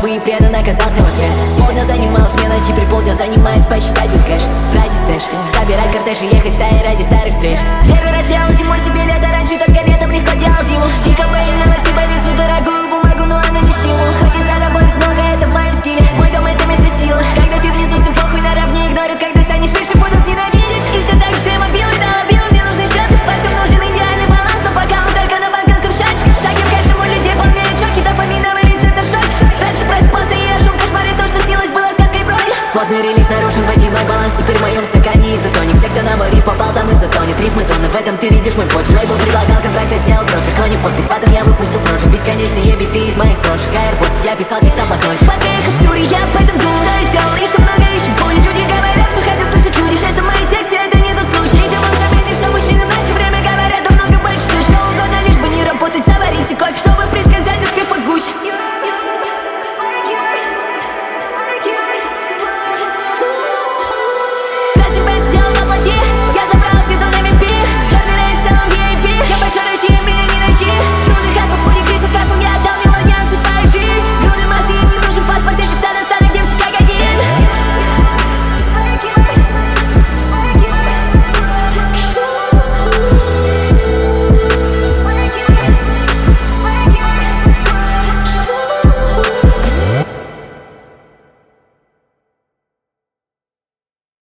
впервые предан оказался в ответ. Полдня занимала смена, теперь полдня занимает посчитать весь кэш. Тратить стэш, собирать кортеж и ехать стаей ради старых встреч. Первый раз делал зимой себе лето, раньше только летом легко делал зиму. Сикопы и новости повезу дорогую бумагу, но она не стимул. Хоть и заработать много, это в моем стиле. Мой дом это место силы. Когда ты внизу, всем похуй, наравне игнорят. Когда станешь выше, будут ненавидеть. И все так же все мобилы, дала бил, мне нужны счеты. Во всем нужен идеальный баланс, но пока он только на банковском счете. С таким кэшем у людей полнее чоки, дофаминовый рецептор в шоке. Раньше просыпался и я шел кошмары, то, что снилось, было сказкой брони. Модный релиз нарушен, водяной баланс теперь в моем стакане изотоник. Все, кто на мой риф попал, там изотонит. Рифмы тонны, в этом ты видишь мой почерк. Лейбл предлагал контракт, я сделал проджект, но не подпись. Потом я выпустил проджект, бесконечные биты из моих прошлых аирподсов. Я писал текст на блокноте.